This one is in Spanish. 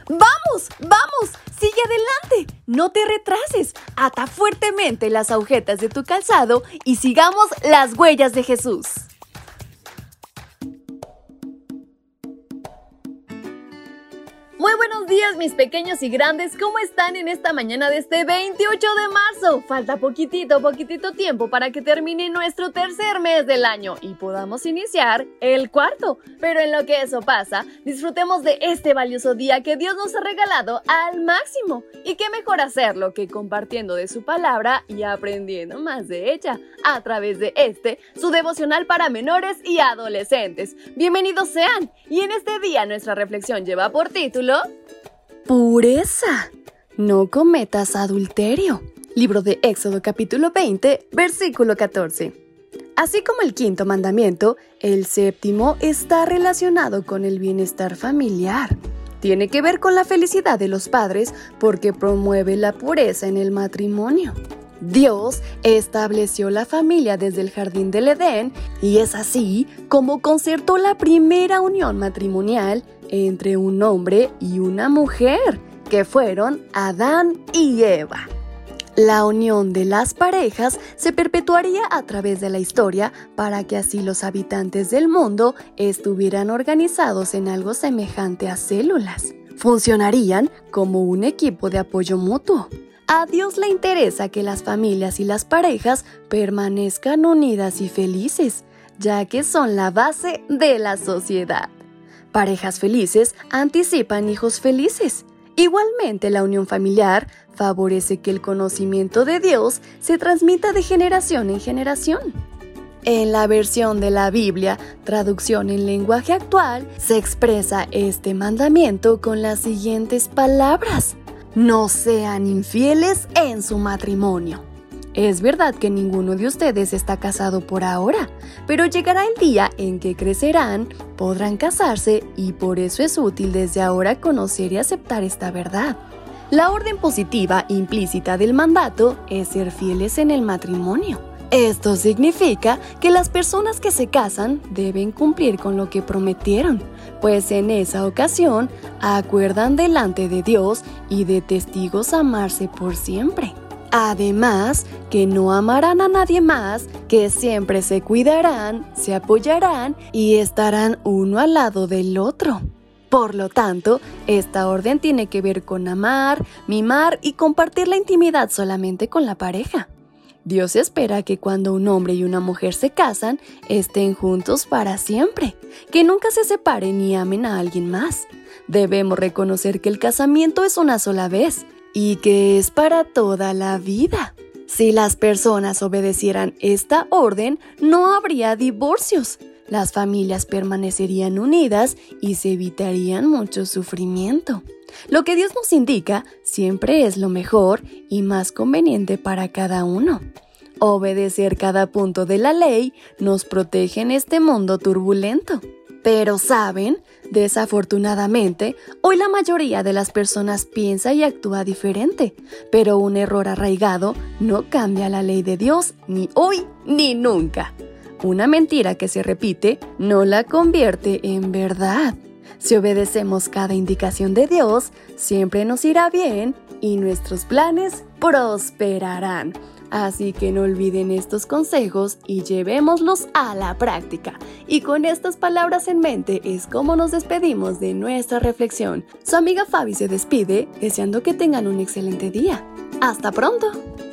¡Vamos! ¡Vamos! ¡Sigue adelante! No te retrases. Ata fuertemente las agujetas de tu calzado y sigamos las huellas de Jesús. Muy buenos días, mis pequeños y grandes. ¿Cómo están en esta mañana de este 28 de marzo? Falta poquitito tiempo para que termine nuestro tercer mes del año y podamos iniciar el cuarto. Pero en lo que eso pasa, disfrutemos de este valioso día que Dios nos ha regalado al máximo. Y qué mejor hacerlo que compartiendo de su palabra y aprendiendo más de ella a través de su devocional para menores y adolescentes. Bienvenidos sean. Y en este día nuestra reflexión lleva por título Pureza. No cometas adulterio. Libro de Éxodo capítulo 20, versículo 14. Así como el quinto mandamiento, el séptimo está relacionado con el bienestar familiar. Tiene que ver con la felicidad de los padres porque promueve la pureza en el matrimonio. Dios estableció la familia desde el jardín del Edén y es así como concertó la primera unión matrimonial entre un hombre y una mujer, que fueron Adán y Eva. La unión de las parejas se perpetuaría a través de la historia para que así los habitantes del mundo estuvieran organizados en algo semejante a células. Funcionarían como un equipo de apoyo mutuo. A Dios le interesa que las familias y las parejas permanezcan unidas y felices, ya que son la base de la sociedad. Parejas felices anticipan hijos felices. Igualmente, la unión familiar favorece que el conocimiento de Dios se transmita de generación en generación. En la versión de la Biblia, traducción en lenguaje actual, se expresa este mandamiento con las siguientes palabras: no sean infieles en su matrimonio. Es verdad que ninguno de ustedes está casado por ahora, pero llegará el día en que crecerán, podrán casarse y por eso es útil desde ahora conocer y aceptar esta verdad. La orden positiva implícita del mandato es ser fieles en el matrimonio. Esto significa que las personas que se casan deben cumplir con lo que prometieron, pues en esa ocasión acuerdan delante de Dios y de testigos amarse por siempre. Además, que no amarán a nadie más, que siempre se cuidarán, se apoyarán y estarán uno al lado del otro. Por lo tanto, esta orden tiene que ver con amar, mimar y compartir la intimidad solamente con la pareja. Dios espera que cuando un hombre y una mujer se casan, estén juntos para siempre, que nunca se separen ni amen a alguien más. Debemos reconocer que el casamiento es una sola vez y que es para toda la vida. Si las personas obedecieran esta orden, no habría divorcios. Las familias permanecerían unidas y se evitarían mucho sufrimiento. Lo que Dios nos indica siempre es lo mejor y más conveniente para cada uno. Obedecer cada punto de la ley nos protege en este mundo turbulento. Pero ¿saben? Desafortunadamente, hoy la mayoría de las personas piensa y actúa diferente, pero un error arraigado no cambia la ley de Dios ni hoy ni nunca. Una mentira que se repite no la convierte en verdad. Si obedecemos cada indicación de Dios, siempre nos irá bien y nuestros planes prosperarán. Así que no olviden estos consejos y llevémoslos a la práctica. Y con estas palabras en mente es como nos despedimos de nuestra reflexión. Su amiga Fabi se despide deseando que tengan un excelente día. ¡Hasta pronto!